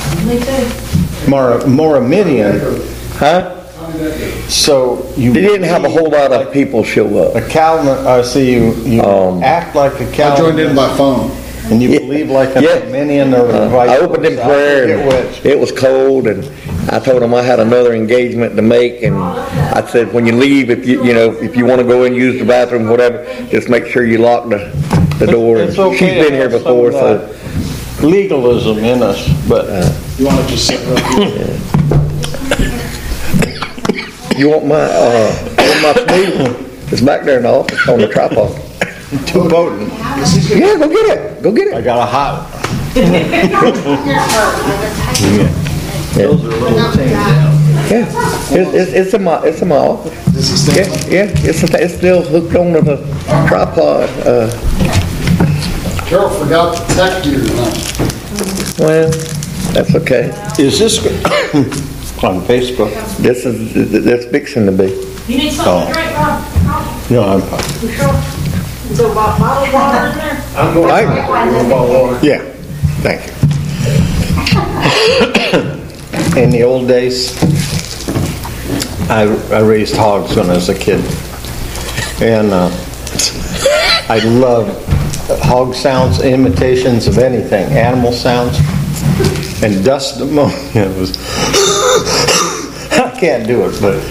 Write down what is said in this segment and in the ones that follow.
Me too. Moravian. Huh? So He didn't have a whole lot of people show a up. Calvin. See, you act like a I Calvinist. joined in by phone. And you believe like a Yeah. Arminian or vice I opened in versa. I prayer, forget and which. it was cold, and I told him I had another engagement to make, and I said, when you leave, if you want to go and use the bathroom, whatever, just make sure you lock the door. It's okay She's been to here have before, some, so legalism in us, but You want to just sit right here? you want my spoon? It's back there in the office on the tripod. too potent. Yeah, go get it. Go get I it. got a hot. Those are little things. Yeah, it's in my office. This is Yeah, Stanley. yeah, it's still hooked onto the tripod. Carol forgot to text you tonight. Well, that's okay. Is this on Facebook? That's fixing to be. You need something to drink, Rob? No, I'm fine. You sure? Is there bottled water in there? Yeah, thank you. In the old days, I raised hogs when I was a kid, and I loved hog sounds, imitations of anything, animal sounds, and dust ammonia was. I can't do it, but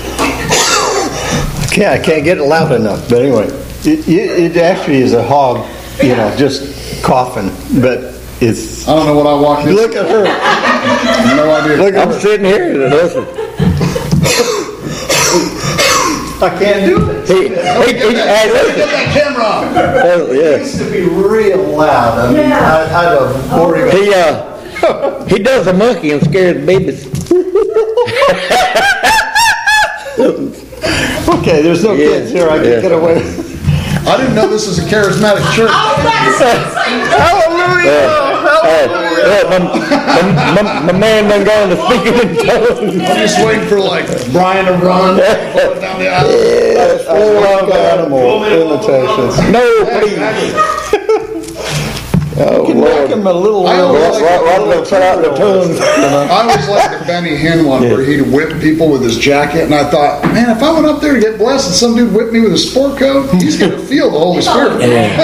I can't get it loud enough. But anyway, it actually is a hog, just coughing, but it's. I don't know what I walked in. Look at her. No idea. Look at I'm her. sitting here and listen. I can't do it. Hey, listen. Get that camera on. Oh, It yeah. used to be real loud. I mean, I'd have worried about He does a monkey and scares babies. Okay, there's no kids here. I can get away. I didn't know this was a charismatic church. My man done gone to speaking in tongues. I'm just waiting for like Brian to run down the aisle. I love animal imitations. No, please. Oh, You can make them a little I always louder. like Right to cut out the tongues. I always liked the Benny Hinn one where he'd whip people with his jacket, and I thought, man, if I went up there to get blessed and some dude whipped me with a sport coat, he's going to feel the Holy Spirit.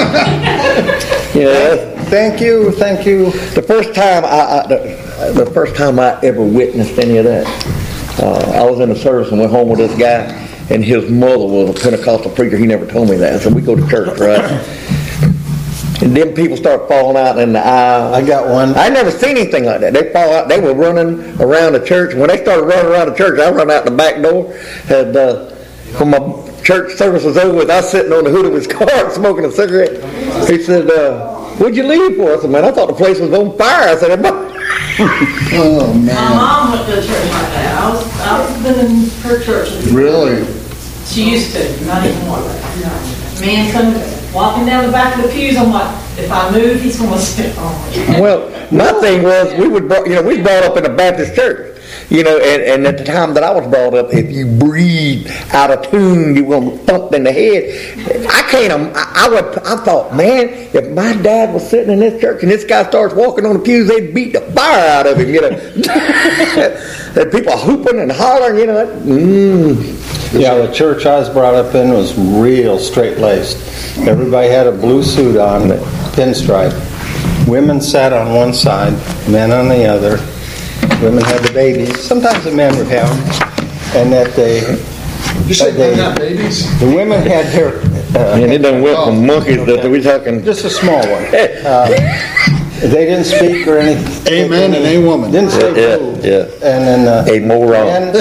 Yeah. Thank you. The first time I ever witnessed any of that, I was in a service and went home with this guy, and his mother was a Pentecostal preacher. He never told me that. So we go to church, right? And then people start falling out in the aisle. I got one. I never seen anything like that. They fall out. They were running around the church. When they started running around the church, I run out the back door. And when my church service was over with, I was sitting on the hood of his car smoking a cigarette. He said, "What'd you leave for?" I said, "Man, I thought the place was on fire." I said, Oh, My man. mom went to a church like that. I was been in her church. Really? She used to, not anymore. Man come walking down the back of the pews. I'm like, if I move, he's going to sit on me. Well, my thing was we was brought up in a Baptist church, and at the time that I was brought up, if you breathe out of tune, you were thumped in the head. I thought, man, if my dad was sitting in this church and this guy starts walking on the pews, they'd beat the fire out of him, And people hooping and hollering, Yeah, the church I was brought up in was real straight-laced. Everybody had a blue suit on, pinstripe. Women sat on one side, men on the other. Women had the babies. Sometimes the men would have them. And that You say they have babies? the women had their, And it done went from monkeys that we talking. just a small one. They didn't speak or anything. Amen and a woman. Didn't say boo. Yeah. And then A moron. and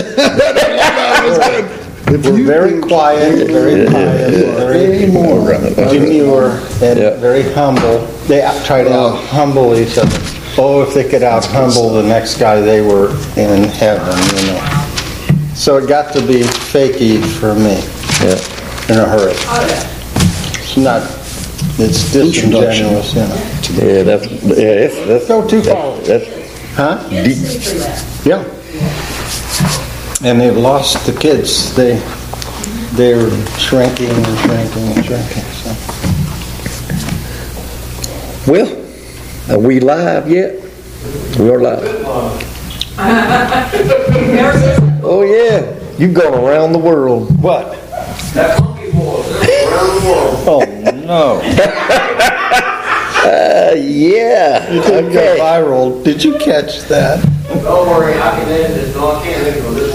were very quiet, very pious, very demure, and Yeah. very humble. They tried to out-humble each other. Oh, if they could out-humble the next guy, they were in heaven, So it got to be fakey for me Yeah. in a hurry. It's disingenuous, Yeah, that's Go too far. That's Huh? deep. Yeah. And they've lost the kids. They're shrinking and shrinking and shrinking. So. Well, are we live yet? We're live. Oh yeah, you've gone around the world. What? That monkey boy around the world. Oh, no. Yeah. You didn't go viral. Did you catch that? Don't worry, I can end it. No, I can't end it this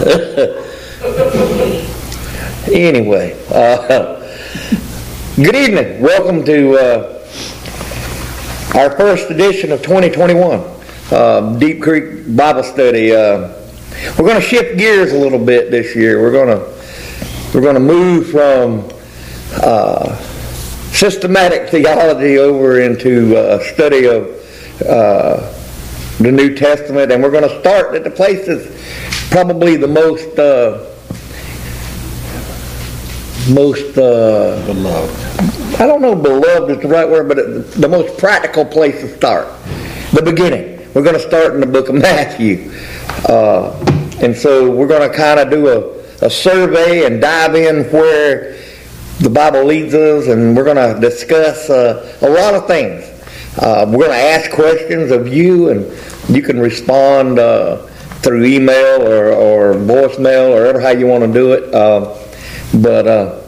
live. Anyway, good evening. Welcome to our first edition of 2021, Deep Creek Bible Study. We're going to shift gears a little bit this year. We're going to move from systematic theology over into a study of the New Testament, and we're going to start at the place that's probably the most Beloved. I don't know if beloved is the right word, but the most practical place to start. The beginning. We're going to start in the book of Matthew. And so we're going to kind of do a survey and dive in where the Bible leads us, and we're going to discuss a lot of things. We're going to ask questions of you, and you can respond through email or voicemail or whatever how you want to do it. But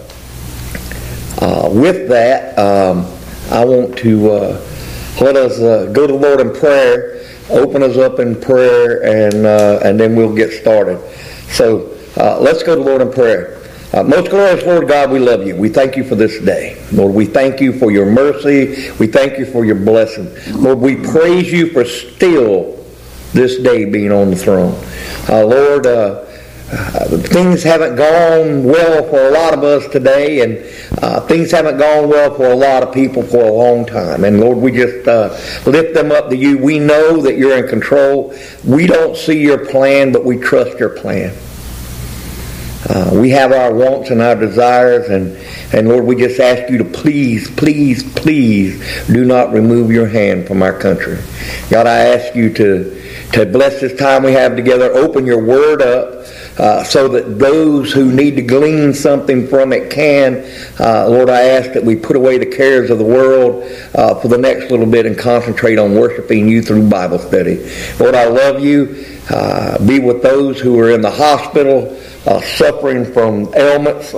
with that, I want to let us go to the Lord in prayer, open us up in prayer, and then we'll get started. So let's go to the Lord in prayer. Most glorious Lord God, we love you. We thank you for this day. Lord, we thank you for your mercy. We thank you for your blessing. Lord, we praise you for still this day being on the throne. Lord, things haven't gone well for a lot of us today, and things haven't gone well for a lot of people for a long time. And Lord, we just lift them up to you. We know that you're in control. We don't see your plan, but we trust your plan. We have our wants and our desires, and Lord, we just ask you to please, please, please do not remove your hand from our country. God, I ask you to bless this time we have together. Open your word up so that those who need to glean something from it can. Lord, I ask that we put away the cares of the world for the next little bit and concentrate on worshiping you through Bible study. Lord, I love you. Be with those who are in the hospital suffering from ailments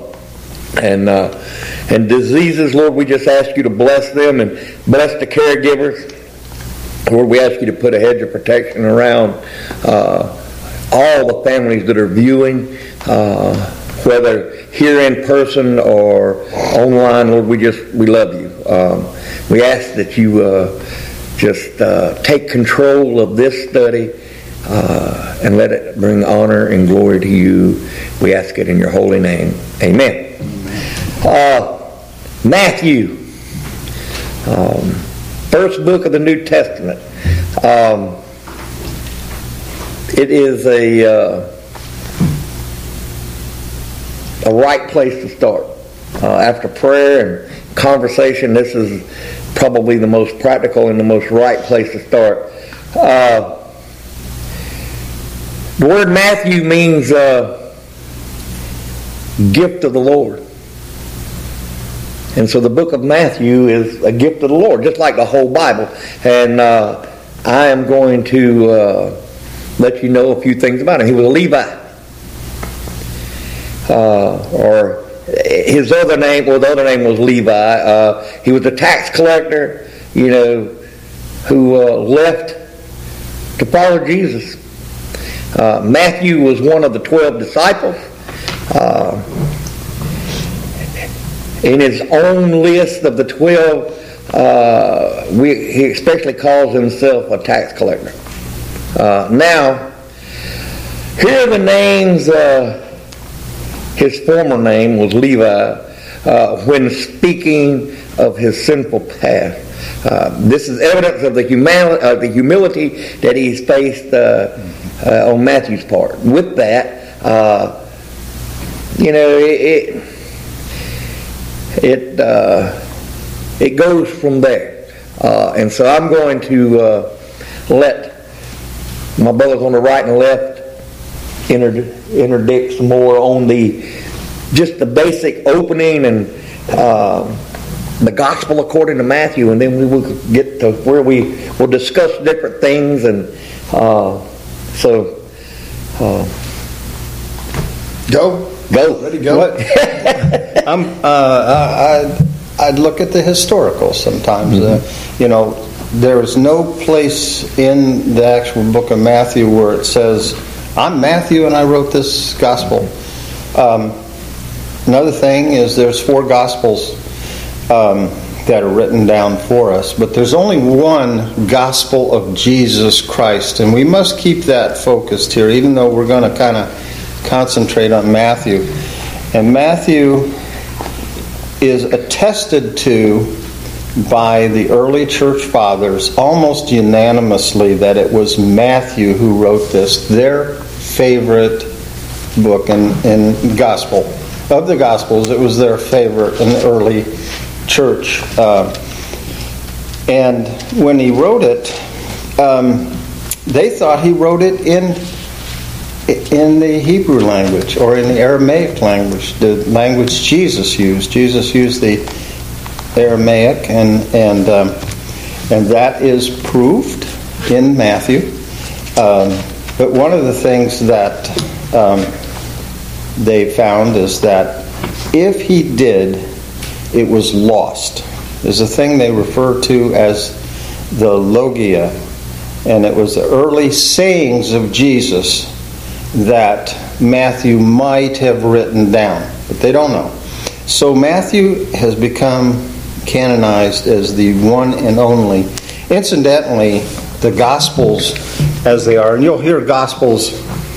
and diseases. Lord, we just ask you to bless them and bless the caregivers. Lord, we ask you to put a hedge of protection around all the families that are viewing, whether here in person or online. Lord, we love you. We ask that you just take control of this study and let it bring honor and glory to you. We ask it in your holy name. Amen. Matthew, first book of the New Testament. It is a right place to start. After prayer and conversation, this is probably the most practical and the most right place to start. The word Matthew means gift of the Lord. And so the book of Matthew is a gift of the Lord, just like the whole Bible. And I am going to let you know a few things about him. He was a Levite. Or his other name, well, the other name was Levi. He was a tax collector, who left to follow Jesus. Matthew was one of the 12 disciples. In his own list of the 12, he especially calls himself a tax collector. Now, here are the names. His former name was Levi when speaking of his sinful past. This is evidence of the humility that he's faced on Matthew's part. With that, it goes from there. And so I'm going to let my brothers on the right and left interdict some more on just the basic opening and the gospel according to Matthew, and then we will get to where we will discuss different things, and Go. Ready, go. What? I'd look at the historical sometimes. There is no place in the actual book of Matthew where it says, I'm Matthew and I wrote this gospel. Another thing is there's 4 gospels that are written down for us, but there's only one gospel of Jesus Christ, and we must keep that focused here, even though we're going to kind of concentrate on Matthew. And Matthew is attested to by the early church fathers almost unanimously that it was Matthew who wrote this, their favorite book in gospel. Of the Gospels, it was their favorite in the early church. And when he wrote it, they thought he wrote it in the Hebrew language or in the Aramaic language, the language Jesus used. Jesus used the Aramaic, and that is proved in Matthew. But one of the things that they found is that if he did, it was lost. There's a thing they refer to as the Logia, and it was the early sayings of Jesus that Matthew might have written down, but they don't know. So Matthew has become canonized as the one and only. Incidentally, the Gospels as they are, and you'll hear Gospels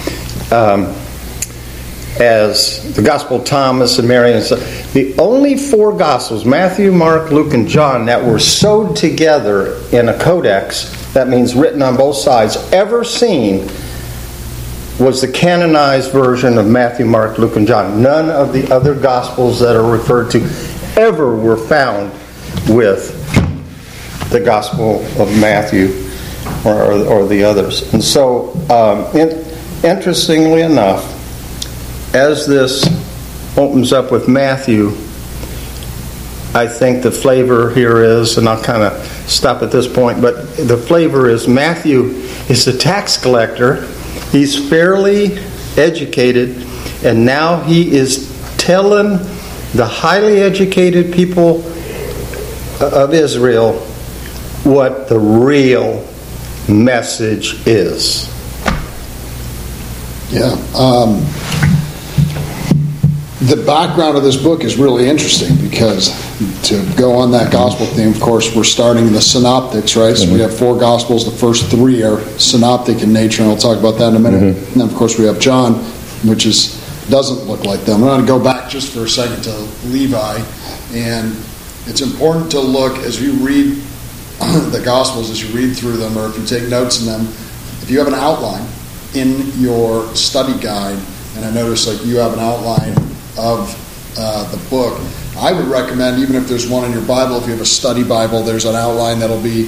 as the Gospel of Thomas and Mary, and stuff. The only 4 Gospels, Matthew, Mark, Luke, and John, that were sewed together in a codex, that means written on both sides, ever seen, was the canonized version of Matthew, Mark, Luke, and John. None of the other Gospels that are referred to ever were found with the Gospel of Matthew or the others. And so, interestingly enough, as this opens up with Matthew, I think the flavor here is, and I'll kind of stop at this point, but the flavor is Matthew is a tax collector. He's fairly educated, and now he is telling the highly educated people of Israel what the real message is. Yeah. The background of this book is really interesting because to go on that gospel theme, of course, we're starting in the synoptics, right? So we have 4 gospels. The first 3 are synoptic in nature, and I'll talk about that in a minute. And then, of course, we have John, which doesn't look like them. I'm going to go back just for a second to Levi, and it's important to look as you read the Gospels, as you read through them, or if you take notes in them, if you have an outline in your study guide, and I notice like you have an outline of the book, I would recommend, even if there's one in your Bible, if you have a study Bible, there's an outline that'll be,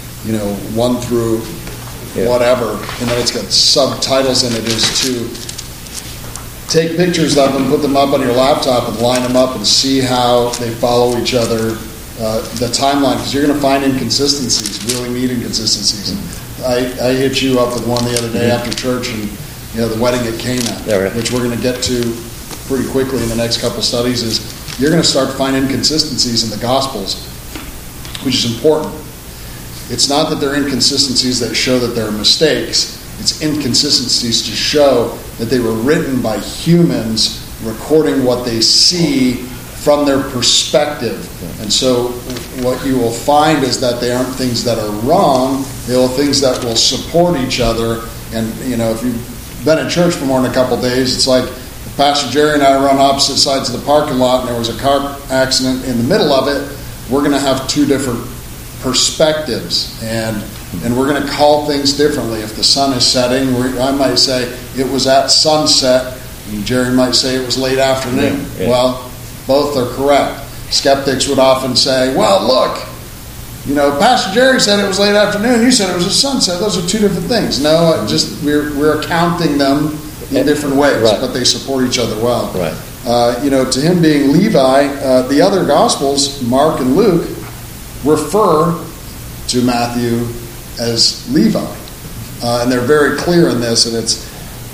1 through whatever, and then it's got subtitles in it, is to take pictures of them, put them up on your laptop, and line them up and see how they follow each other, the timeline, because you're going to find inconsistencies, really neat inconsistencies. I hit you up with one the other day after church, and the wedding at Cana, which we're going to get to pretty quickly in the next couple studies, is you're going to start to find inconsistencies in the Gospels, which is important. It's not that they're inconsistencies that show that they're mistakes. It's inconsistencies to show that they were written by humans recording what they see from their perspective. And so what you will find is that they aren't things that are wrong. They are things that will support each other. And, if you've been at church for more than a couple days, it's like if Pastor Jerry and I run opposite sides of the parking lot and there was a car accident in the middle of it, we're going to have 2 different perspectives. And we're going to call things differently. If the sun is setting, I might say it was at sunset, and Jerry might say it was late afternoon. Yeah. Well, both are correct. Skeptics would often say, well, look, Pastor Jerry said it was late afternoon, you said it was a sunset. Those are 2 different things. No, we're accounting them in different ways, but they support each other well. Right. To him being Levi, the other Gospels, Mark and Luke, refer to Matthew as Levi. And they're very clear in this, and it's,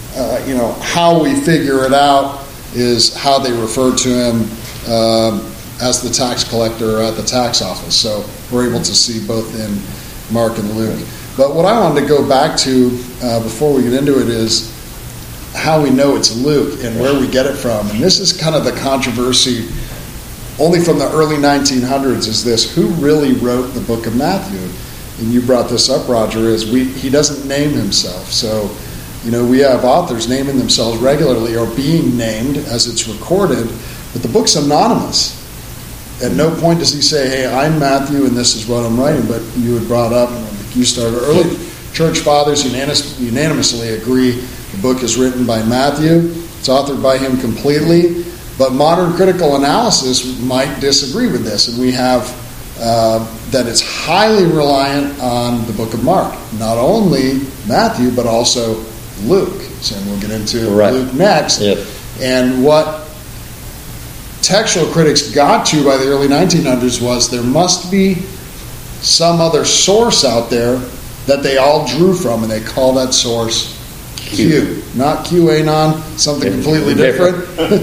how we figure it out is how they refer to him as the tax collector at the tax office. So we're able to see both in Mark and Luke. But what I wanted to go back to before we get into it is how we know it's Luke and where we get it from. And this is kind of the controversy only from the early 1900s, is this: who really wrote the book of Matthew? And you brought this up, Roger, is he doesn't name himself. So, we have authors naming themselves regularly or being named as it's recorded, but the book's anonymous. At no point does he say, hey, I'm Matthew and this is what I'm writing. But you had brought up, you started early, church fathers unanimously agree the book is written by Matthew. It's authored by him completely. But modern critical analysis might disagree with this. And we have that it's highly reliant on the book of Mark. Not only Matthew, but also Luke. So we'll get into Luke next. Yep. And what textual critics got to by the early 1900s was there must be some other source out there that they all drew from, and they call that source Q. Not QAnon, something completely different.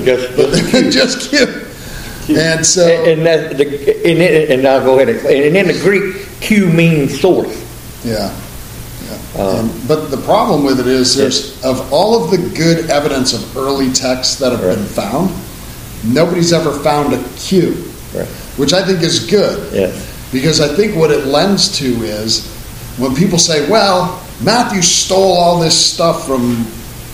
just Q. And so, and I'll go ahead and in the Greek, Q means source. Yeah. But the problem with it is there's of all of the good evidence of early texts that have been found, nobody's ever found a Q, which I think is good. Yes. Because I think what it lends to is when people say, well, Matthew stole all this stuff from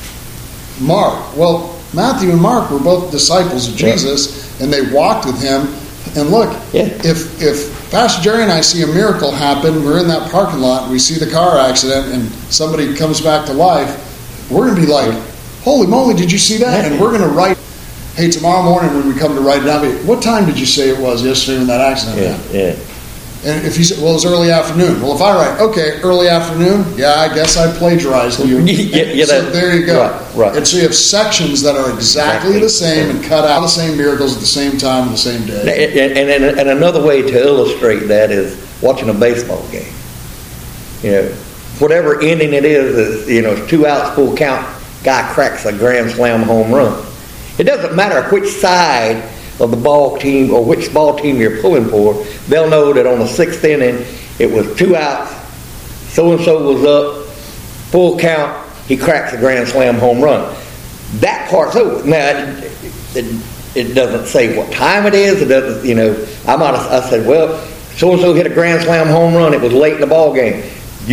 Mark. Well, Matthew and Mark were both disciples of Jesus, and they walked with him. And look, if Pastor Jerry and I see a miracle happen, we're in that parking lot, and we see the car accident, and somebody comes back to life, we're going to be like, holy moly, did you see that? And we're going to write, hey, tomorrow morning when we come to write it down, what time did you say it was yesterday when that accident happened? Yeah. And if you say, well, it was early afternoon. Well, if I write, okay, early afternoon, I guess I plagiarized you. So there you go. Right. And so you have sections that are exactly the same and cut out the same miracles at the same time on the same day. And another way to illustrate that is watching a baseball game. Whatever inning it is, it's 2 outs, full count, guy cracks a grand slam home run. It doesn't matter which side of the ball team or which ball team you're pulling for, they'll know that on the 6th inning it was 2 outs, so-and-so was up, full count, he cracks a grand slam home run. That part's over. Now, it doesn't say what time it is. It doesn't, I said, well, so-and-so hit a grand slam home run, it was late in the ball game.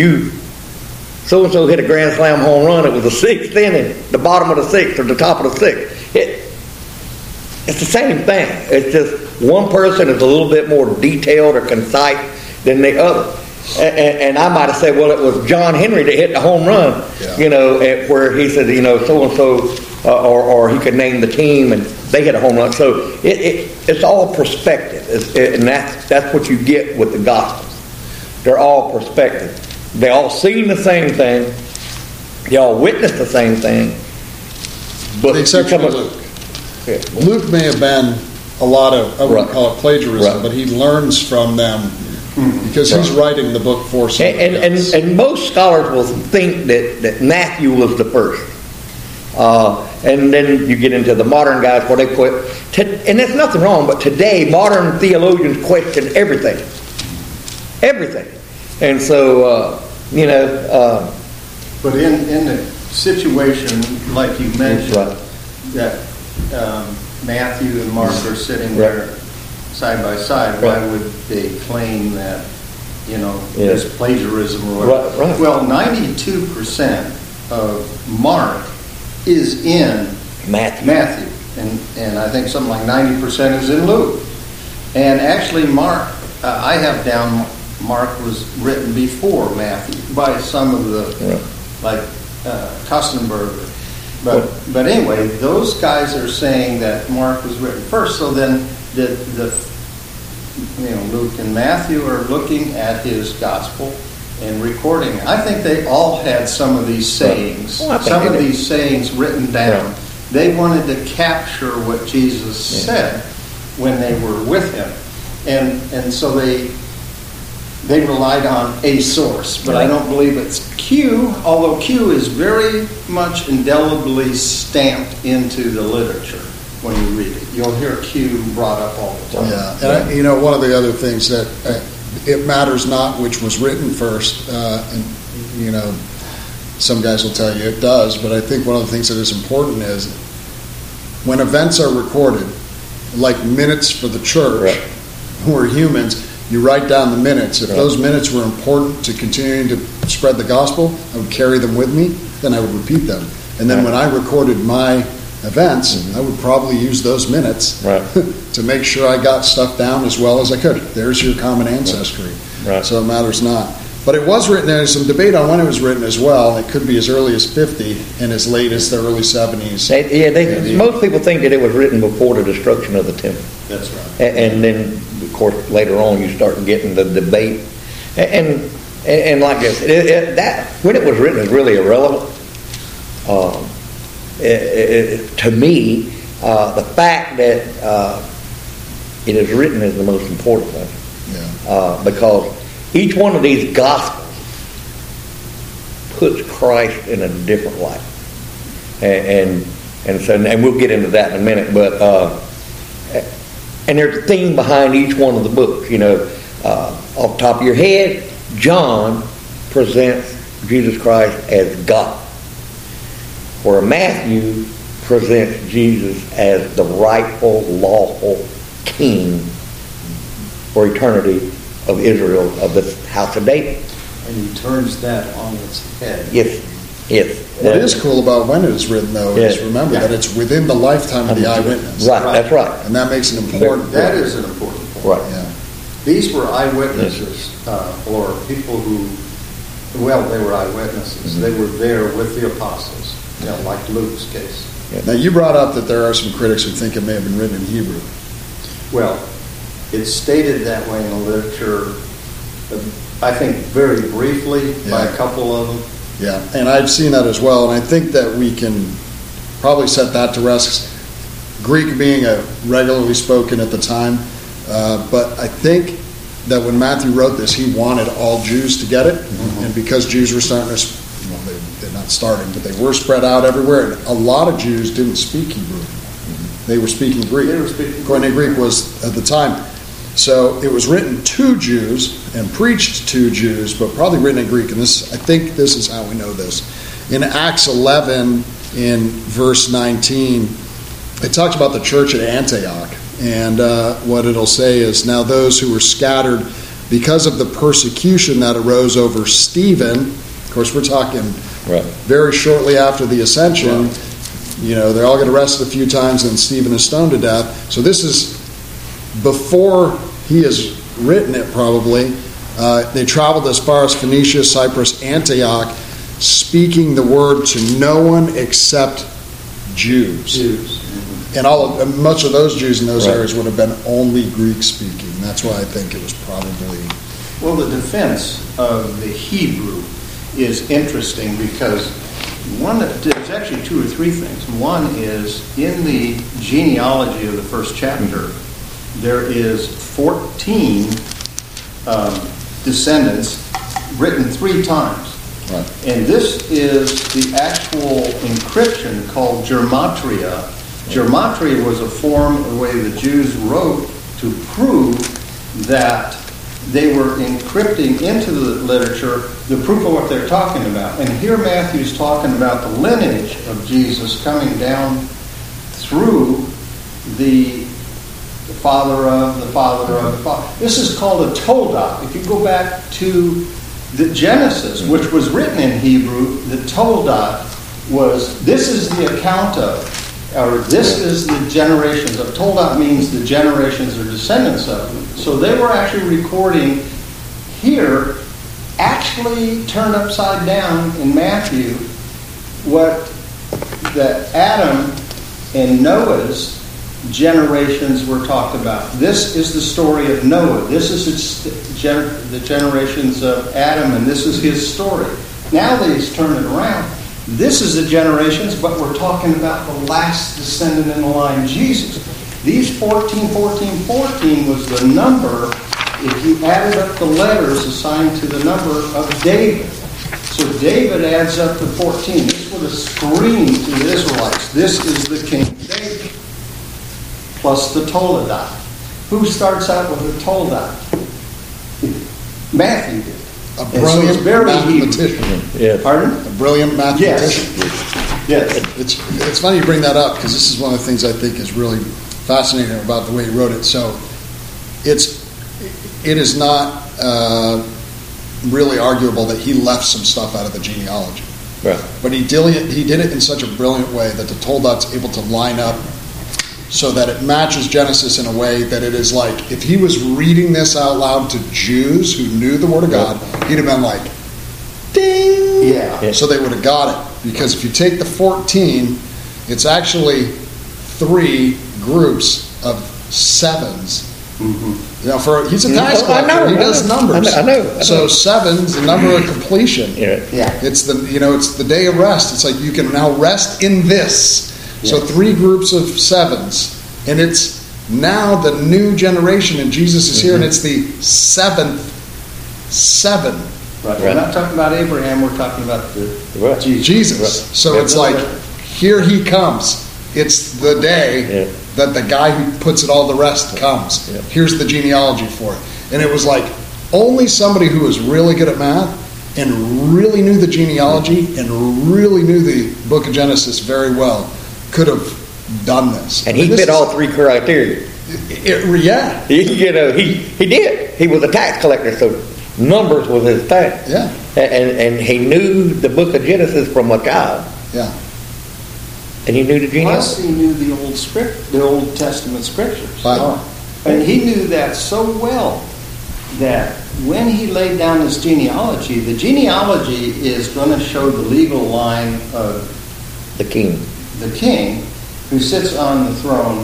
So-and-so hit a grand slam home run, it was the 6th inning, the bottom of the 6th or the top of the 6th. It's the same thing. It's just one person is a little bit more detailed or concise than the other. And I might have said, well, it was John Henry that hit the home run, where he said, so-and-so, or he could name the team, and they hit a home run. So it's all perspective. And that's what you get with the Gospels. They're all perspective. They all seen the same thing. They all witnessed the same thing. But the exception of Luke. Luke may have been a lot of, I wouldn't call it plagiarism, but he learns from them because he's writing the book for somebody else. And most scholars will think that Matthew was the first. And then you get into the modern guys where they put, and there's nothing wrong, but today modern theologians question everything. Everything. And so, But in the situation, like you mentioned, that Matthew and Mark are sitting there side by side, why would they claim that, there's plagiarism or whatever? Right. Well, 92% of Mark is in Matthew. And I think something like 90% is in Luke. And actually Mark, I have down Mark was written before Matthew by some of the, like Kostenberger. But anyway, those guys are saying that Mark was written first. So then Luke and Matthew are looking at his gospel and recording. I think they all had some of these sayings, these sayings written down. They wanted to capture what Jesus said when they were with him. And so they relied on a source. But I don't believe it's Q, although Q is very much indelibly stamped into the literature when you read it. You'll hear Q brought up all the time. Yeah, and one of the other things that it matters not which was written first, and some guys will tell you it does, but I think one of the things that is important is when events are recorded, like minutes for the church, we're humans, you write down the minutes. If those minutes were important to continuing to spread the gospel, I would carry them with me, then I would repeat them. And then when I recorded my events, I would probably use those minutes to make sure I got stuff down as well as I could. There's your common ancestry. So it matters not. But it was written, there's some debate on when it was written as well. It could be as early as 50 and as late as the early 70s. Most people think that it was written before the destruction of the temple. That's right. And then, of course, later on you start getting the debate. And like this, that when it was written is really irrelevant. To me, the fact that it is written is the most important thing. Because each one of these Gospels puts Christ in a different light. And we'll get into that in a minute, but and there's a theme behind each one of the books. Off the top of your head, John presents Jesus Christ as God, where Matthew presents Jesus as the rightful, lawful king for eternity of Israel, of the house of David. And he turns that on its head. Yes. What is cool about when it is written, though, is remember that it's within the lifetime of the eyewitness. That's right. And that makes it important. That is an important point. Right. Yeah. These were eyewitnesses, or people who, they were eyewitnesses. They were there with the apostles, like Luke's case. Now, you brought up that there are some critics who think it may have been written in Hebrew. Well, it's stated that way in the literature, I think very briefly by a couple of them. Yeah, and I've seen that as well, and I think that we can probably set that to rest. Greek being a regularly spoken at the time, but I think that when Matthew wrote this, he wanted all Jews to get it, and because Jews were starting to, they're not starting, but they were spread out everywhere, and a lot of Jews didn't speak Hebrew. They were speaking Greek. Koine Greek was at the time. So it was written to Jews and preached to Jews, but probably written in Greek. And I think this is how we know this. In Acts 11, in verse 19, it talks about the church at Antioch. And what it'll say is, now those who were scattered because of the persecution that arose over Stephen, of course we're talking very shortly after the ascension, they all get arrested a few times and Stephen is stoned to death. So this is before he has written it, probably. They traveled as far as Phoenicia, Cyprus, Antioch, speaking the word to no one except Jews. And much of those Jews in those areas would have been only Greek speaking. That's why I think it was probably... Well, the defense of the Hebrew is interesting because there's actually two or three things. One is in the genealogy of the first chapter, there is 14 descendants written 3 times. Right. And this is the actual encryption called gematria. Gematria was a form of the way the Jews wrote to prove that they were encrypting into the literature the proof of what they're talking about. And here Matthew's talking about the lineage of Jesus coming down through the father of the father of the father. This is called a Toldot. If you go back to the Genesis, which was written in Hebrew, the Toldot was, this is the account of, or this is the generations of. Toldot means the generations or descendants of. So they were actually recording here, actually turned upside down in Matthew, what the Adam and Noah's generations were talked about. This is the story of Noah. This is the generations of Adam, and this is his story. Now that he's turned it around, This is the generations, but we're talking about the last descendant in the line, Jesus. These 14 was the number, if you added up the letters assigned to the number of David. So David adds up to 14. This would have screamed to the Israelites, this is the King David. Plus the Toledot. Who starts out with the Toledot? Matthew did. A brilliant mathematician. Yeah. Pardon? A brilliant mathematician. Yes. It's funny you bring that up because this is one of the things I think is really fascinating about the way he wrote it. So it is not really arguable that he left some stuff out of the genealogy. Right. But he did it in such a brilliant way that the Toldot's able to line up so that it matches Genesis in a way that it is like, if he was reading this out loud to Jews who knew the Word of God, he'd have been like, ding! Yeah. So they would have got it. Because if you take the 14, it's actually 3 groups of 7s. Mm-hmm. You know, he's a tax collector. He does numbers. I know. So 7's the number of completion. Yeah. It's the day of rest. It's like you can now rest in this. So 3 groups of 7s, and it's now the new generation, and Jesus is here, and it's the 7th 7. Right. We're not talking about Abraham. We're talking about Jesus. Right. So it's like, here he comes. It's the day that the guy who puts it all to rest comes. Yeah. Here's the genealogy for it. And it was like, only somebody who was really good at math and really knew the genealogy and really knew the book of Genesis very well could have done this. And he fit all 3 criteria. Yeah. He did. He was a tax collector, so numbers was his thing. Yeah. And he knew the book of Genesis from a child. Yeah. And he knew the genealogy. Plus, he knew the Old Testament scriptures. Right. And he knew that so well that when he laid down this genealogy, the genealogy is going to show the legal line of The king who sits on the throne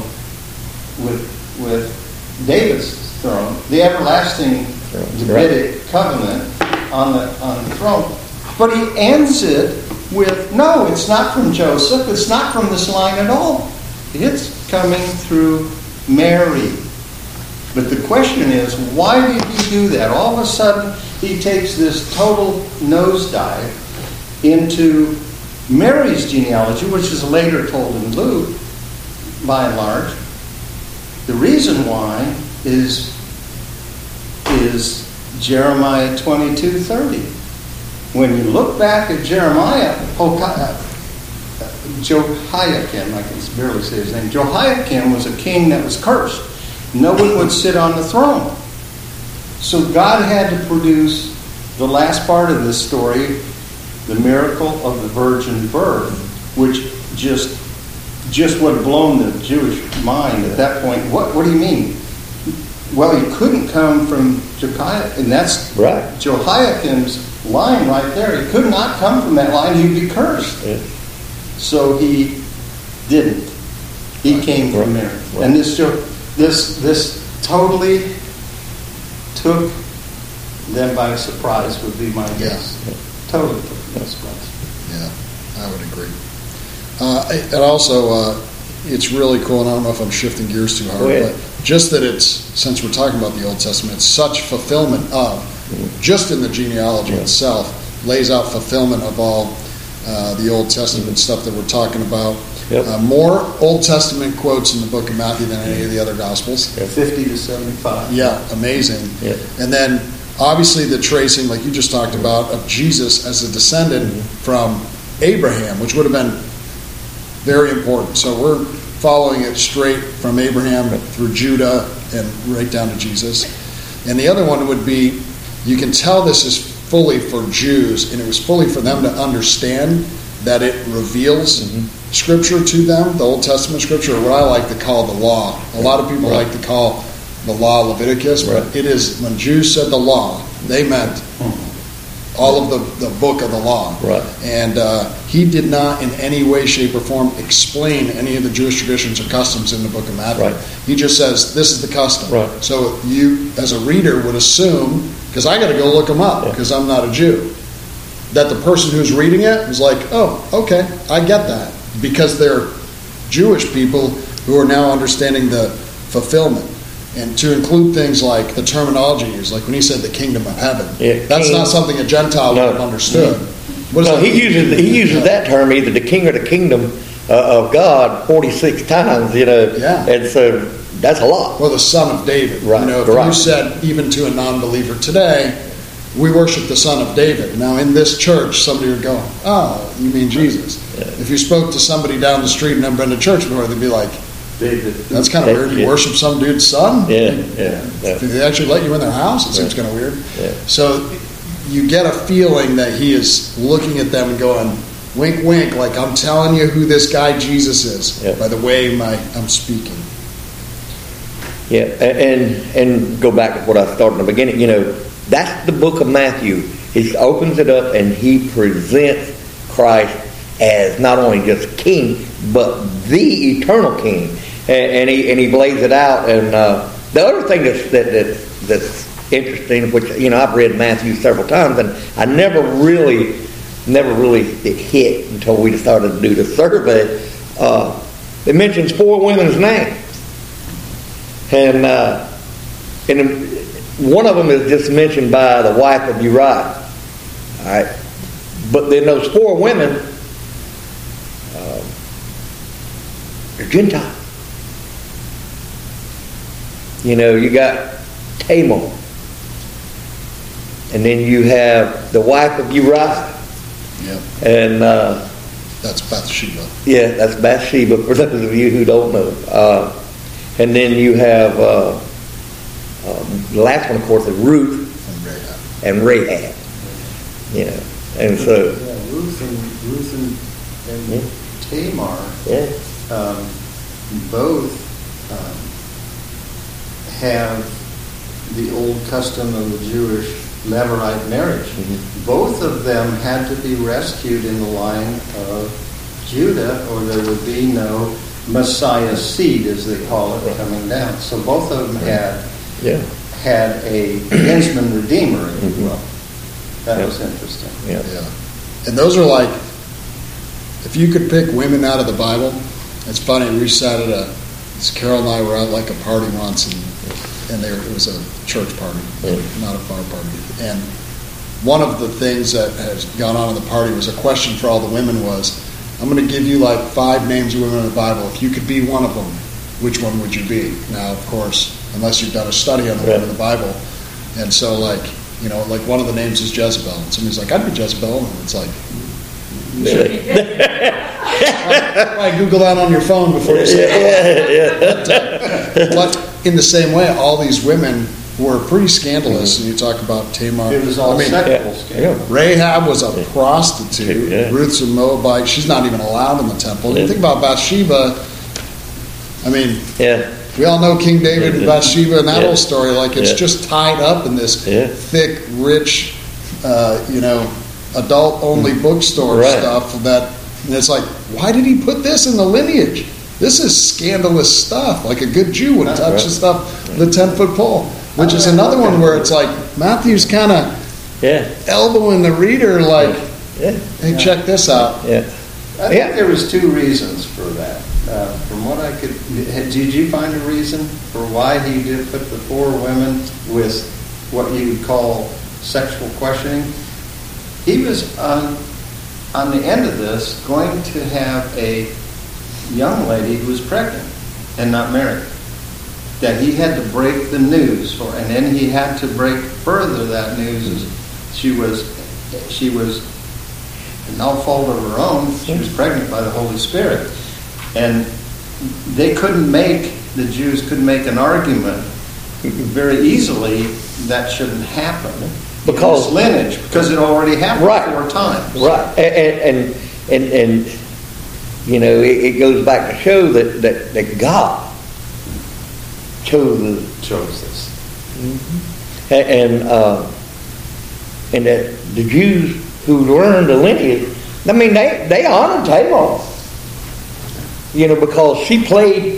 with David's throne, the everlasting Davidic covenant on the throne. But he ends it with, no, it's not from Joseph, it's not from this line at all. It's coming through Mary. But the question is, why did he do that? All of a sudden, he takes this total nosedive into Mary's genealogy, which is later told in Luke, by and large. The reason why is Jeremiah 22:30. When you look back at Jeremiah, Jehoiakim, I can barely say his name. Jehoiakim was a king that was cursed. No one would sit on the throne. So God had to produce the last part of this story, the miracle of the virgin birth, which just would have blown the Jewish mind at that point. What do you mean? Well, he couldn't come from Jehoiakim, and that's Right. Jehoiakim's line right there. He could not come from that line. He'd be cursed. Yeah. So he didn't. He came from Mary. Right. And this totally took them by surprise, would be my guess. Totally took them by surprise. Yeah, I would agree. And also, it's really cool, and I don't know if I'm shifting gears too hard, but just that it's, since we're talking about the Old Testament, it's such fulfillment of, just in the genealogy itself, lays out fulfillment of all the Old Testament stuff that we're talking about. Yep. More Old Testament quotes in the book of Matthew than any of the other Gospels. 50 to 75. Yeah, amazing. Yeah. And then, obviously, the tracing, like you just talked about, of Jesus as a descendant from Abraham, which would have been very important. So we're following it straight from Abraham through Judah and right down to Jesus. And the other one would be, you can tell this is fully for Jews, and it was fully for them to understand that it reveals Scripture to them, the Old Testament Scripture, or what I like to call the law. A lot of people like to call the law Leviticus, but it is, when Jews said the law, they meant all of the book of the law. Right. And he did not in any way, shape, or form explain any of the Jewish traditions or customs in the book of Matthew. Right. He just says, this is the custom. Right. So you, as a reader, would assume, because I got to go look them up, because I'm not a Jew. that the person who's reading it was like, oh, okay, I get that. Because they're Jewish people who are now understanding the fulfillment. And to include things like the terminology used, like when he said the kingdom of heaven, that's not something a Gentile would have understood. He uses that term, either the king or the kingdom of God, 46 times, and so that's a lot. Well, the son of David. Right. If you said, even to a non-believer today, we worship the son of David. Now, in this church, somebody would go, oh, you mean Jesus. Yeah. If you spoke to somebody down the street and never been to church before, they'd be like, that's kind of weird. You worship some dude's son? Yeah. Did they actually let you in their house? It seems kind of weird. Yeah. So you get a feeling that he is looking at them and going, wink, wink, like I'm telling you who this guy Jesus is by the way I'm speaking. Yeah, and go back to what I started in the beginning. That's the book of Matthew. He opens it up and he presents Christ as not only just king, but the eternal king. And he lays it out. And the other thing that's interesting, which I've read Matthew several times, and I never really it hit until we started to do the survey. It mentions 4 women's names, and one of them is just mentioned by the wife of Uriah. All right, but then those 4 women, they're Gentile. You got Tamar, and then you have the wife of Uriah. Yep. And that's Bathsheba. Yeah, that's Bathsheba, for those of you who don't know. And then you have the last one, of course, is Ruth and Rahab. And so Ruth and Tamar, both have the old custom of the Jewish Levirate marriage. Mm-hmm. Both of them had to be rescued in the line of Judah, or there would be no Messiah seed, as they call it, coming down. So both of them had a kinsman redeemer, if you will. That was interesting. Yeah. And those are like, if you could pick women out of the Bible, it's funny, we sat at Carol and I were at like a party once, and it was a church party, not a bar party. And one of the things that has gone on in the party was a question for all the women was, I'm going to give you like 5 names of women in the Bible. If you could be one of them, which one would you be? Now, of course, unless you've done a study on the women in the Bible. And so like one of the names is Jezebel. And somebody's like, I'd be Jezebel. And it's like, I Google that on your phone before you say it. But in the same way, all these women were pretty scandalous. And you talk about Tamar. It was all sexual scandal. Rahab was a prostitute. Ruth's a Moabite. She's not even allowed in the temple. And you think about Bathsheba. I mean, we all know King David and Bathsheba and that whole story. Like it's just tied up in this thick, rich, adult-only bookstore stuff. And it's like, why did he put this in the lineage? This is scandalous stuff. Like a good Jew would touch the stuff with a 10-foot pole. Which is another one where it's like Matthew's kind of elbowing the reader, like, hey, check this out. I think there was 2 reasons for that. From what I could, did you find a reason for why he did put the 4 women with what you would call sexual questioning? He was on the end of this going to have a young lady who was pregnant and not married. That he had to break the news for, and then he had to break further that news as she was no fault of her own. She was pregnant by the Holy Spirit, and the Jews couldn't make an argument very easily that shouldn't happen because in this lineage, because it already happened 4 times. Right, and it goes back to show that God chose this, and that the Jews who learned the lineage, I mean, they honored Tamar, because she played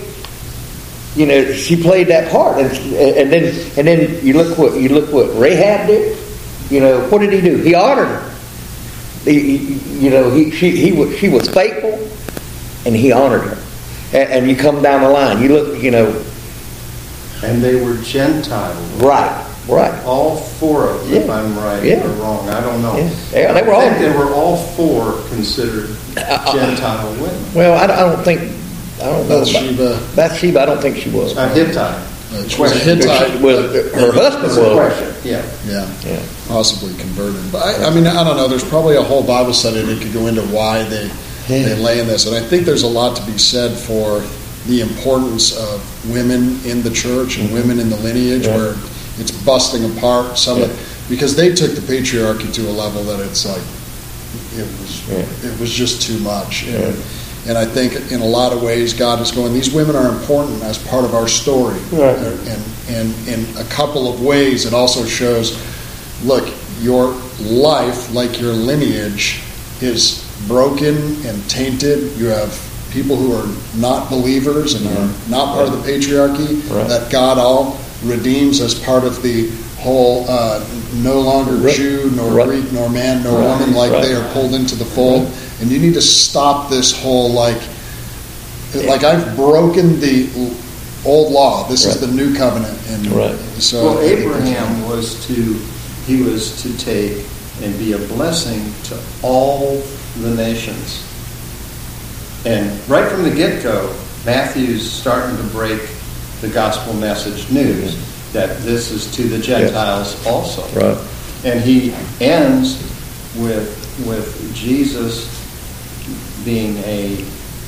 that part, and then you look what Rahab did. What did he do? He honored her. she was faithful, and he honored her. And you come down the line, you look, And they were Gentiles. right. All four of them, if I'm right or wrong, I don't know. Yeah, they were all. I think they were all four considered Gentile women. Well, I don't know. Bathsheba, I don't think she was. Hittite. She was a Hittite. Her husband That's a was. question. Yeah. Yeah, possibly converted. But I mean, I don't know. There's probably a whole Bible study that could go into why they lay in this. And I think there's a lot to be said for the importance of women in the church and women in the lineage where it's busting apart because they took the patriarchy to a level that it's like, it was just too much. And I think in a lot of ways, God is going, these women are important as part of our story. Right. And in a couple of ways, it also shows, look, your life, like your lineage, is broken and tainted. You have people who are not believers and are not part of the patriarchy, that God all redeems as part of the whole no longer Jew, nor Greek, nor man, nor woman, like they are pulled into the fold. And you need to stop this whole like I've broken the old law. This is the new covenant. And so Abraham was to take and be a blessing to all the nations. And right from the get-go, Matthew's starting to break the gospel message news that this is to the Gentiles also. Right. And he ends with Jesus being a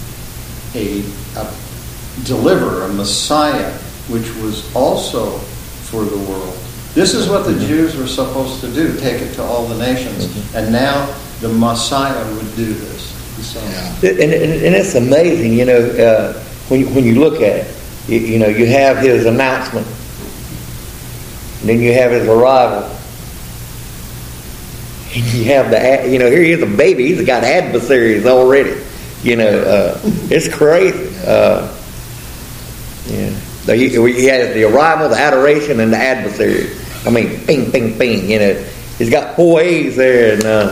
deliverer, a Messiah, which was also for the world. This is what the Jews were supposed to do, take it to all the nations. And now the Messiah would do this. So. And it's amazing, when you look at it, you have his announcement, and then you have his arrival, and you have here he is a baby, he's got adversaries already, it's crazy. He has the arrival, the adoration, and the adversary. I mean, ping, ping, ping, he's got 4 A's there,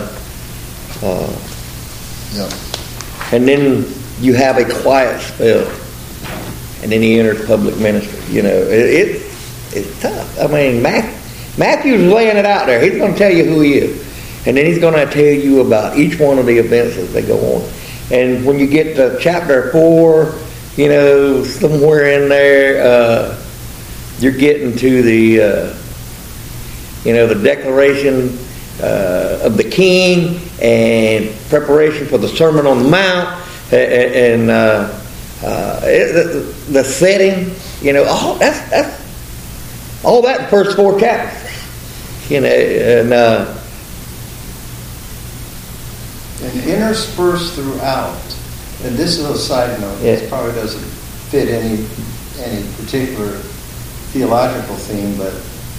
and then you have a quiet spell, and then he enters public ministry. It's tough. I mean, Matthew's laying it out there. He's going to tell you who he is, and then he's going to tell you about each one of the events as they go on. And when you get to chapter 4, somewhere in there, you're getting to the the declaration of the king and preparation for the Sermon on the Mount, and the setting, all that in the first 4 chapters, and interspersed throughout. And this is a side note. This probably doesn't fit any particular theological theme, but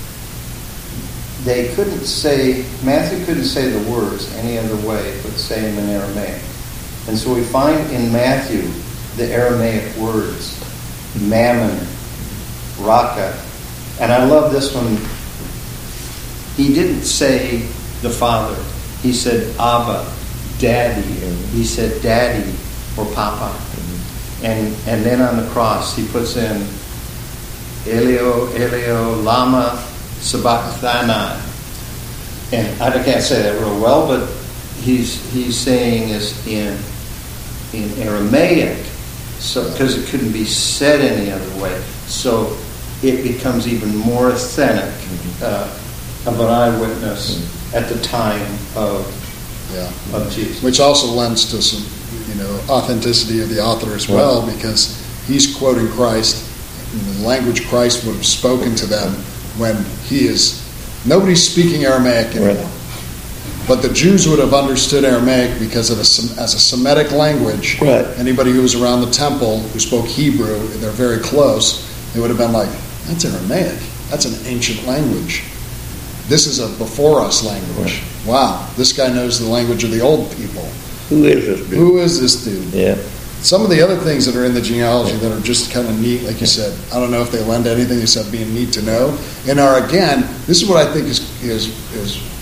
Matthew couldn't say the words any other way but say them in Aramaic. And so we find in Matthew the Aramaic words, mammon, raka. And I love this one. He didn't say the Father. He said Abba, Daddy. He said Daddy or Papa. And then on the cross he puts in Elio, Elio, lama sabachthani. And I can't say that real well, but he's saying is in Aramaic, so because it couldn't be said any other way. So it becomes even more authentic of an eyewitness at the time of Jesus. Which also lends to some, authenticity of the author as well, because he's quoting Christ in the language Christ would have spoken to them when nobody's speaking Aramaic anymore. But the Jews would have understood Aramaic because as a Semitic language. Right. Anybody who was around the temple who spoke Hebrew, they're very close, they would have been like, that's Aramaic. That's an ancient language. This is a before us language. Right. Wow, this guy knows the language of the old people. Who is this dude? Yeah. Some of the other things that are in the genealogy that are just kind of neat, like you said, I don't know if they lend to anything except being neat to know, and are, again, this is what I think is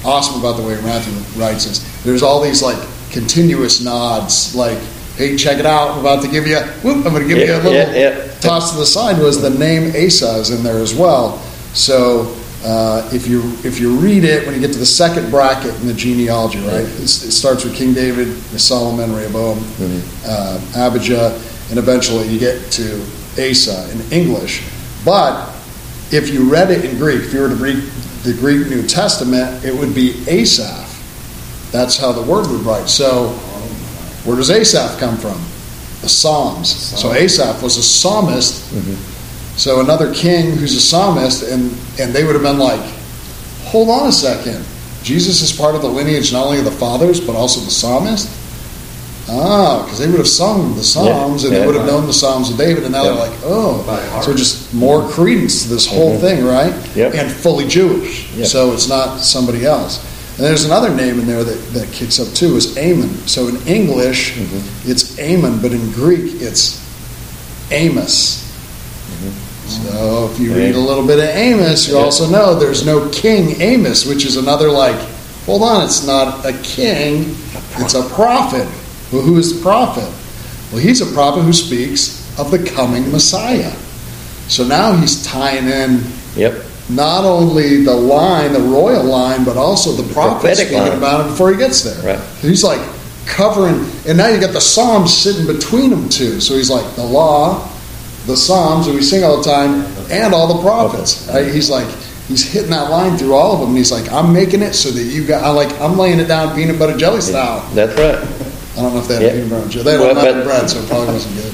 awesome about the way Matthew writes is there's all these like continuous nods, like, hey, check it out, I'm about to give you, I'm going to give you a little toss to the side. Was the name Asa is in there as well. So if you read it, when you get to the second bracket in the genealogy, right, it starts with King David, Solomon, Rehoboam, Abijah, and eventually you get to Asa in English. But if you read it in Greek, if you were to read the Greek New Testament, it would be Asaph. That's how the word would write. So where does Asaph come from? The Psalms. So Asaph was a psalmist. So another king who's a psalmist, and they would have been like, hold on a second. Jesus is part of the lineage not only of the fathers, but also the psalmist? Because they would have sung the Psalms, and they would have known the Psalms of David, and now they're like, so just more credence to this whole thing, right? And fully Jewish. So it's not somebody else. And there's another name in there that kicks up too, is Ammon. So in English, it's Ammon, but in Greek, it's Amos. So if you read a little bit of Amos, you also know there's no King Amos, which is another like, hold on, it's not a king, it's a prophet. Well, who is the prophet? Well, he's a prophet who speaks of the coming Messiah. So now he's tying in not only the line, the royal line, but also the prophet speaking about it before he gets there. Right. He's like covering, and now you got the Psalms sitting between them too. So he's like the law, the Psalms that we sing all the time, and all the prophets. Right? He's like, he's hitting that line through all of them. And he's like, I'm making it so that you got, I'm laying it down peanut butter jelly style. That's right. I don't know if they had peanut butter jelly. They had nut bread, so it probably wasn't good.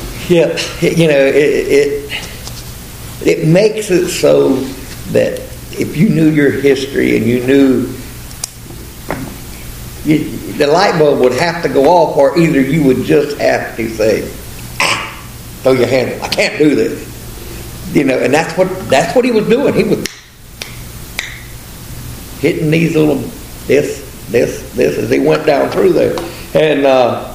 It makes it so that if you knew your history and you knew, the light bulb would have to go off, or either you would just have to say, throw your hand up, I can't do this. And that's what he was doing. He was hitting these little this as he went down through there. And